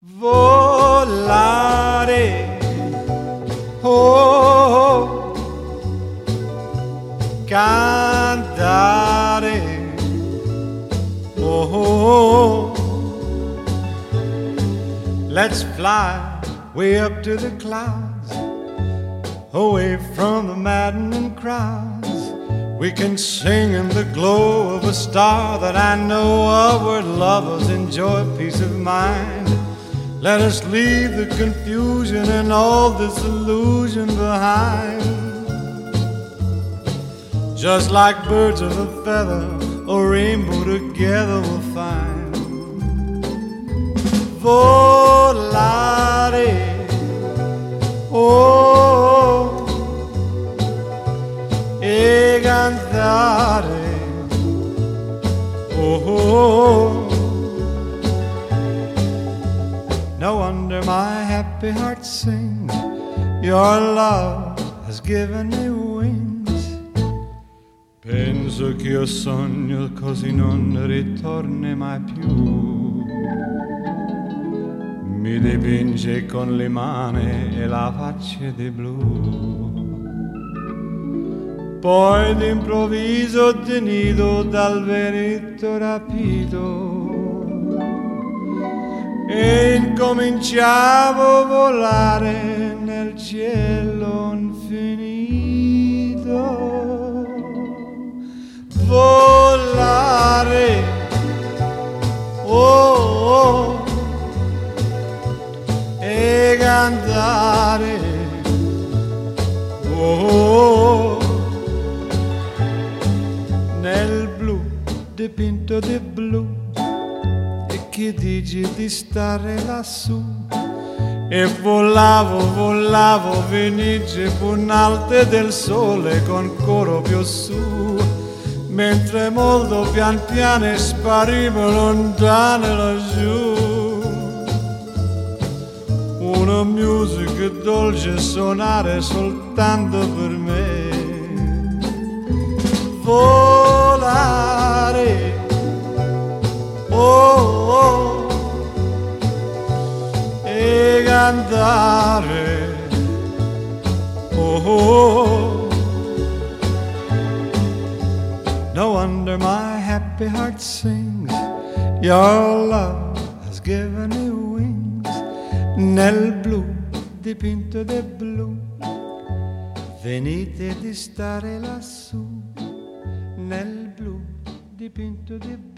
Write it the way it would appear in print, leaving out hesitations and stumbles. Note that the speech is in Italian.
volare, oh, cantare, oh, let's fly way up to the clouds, away from the maddening crowds. We can sing in the glow of a star that I know of, where lovers enjoy peace of mind. Let us leave the confusion and all disillusion behind. Just like birds of a feather, a rainbow together we'll find. Volare, oh, e cantare, oh. No wonder my happy heart sings. Your love has given me wings. Penso che io sogno così non ritorni mai più. Mi dipinge con le mani e la faccia di blu. Poi d'improvviso tenido dal vento rapito e incominciavo a volare nel cielo infinito. Volare, oh, oh, e cantare, oh, nel blu dipinto di blu. E che dici di stare lassù? E volavo, venice punalte del sole con coro più su, mentre molto pian piano sparivo lontane laggiù. Una musica dolce suonare soltanto per me. Volare, oh, oh, e cantare, oh, oh. No wonder my happy heart sings. Your love has given me wings. Nel blu dipinto di blu, venite di stare lassù. Nel blu dipinto di blu.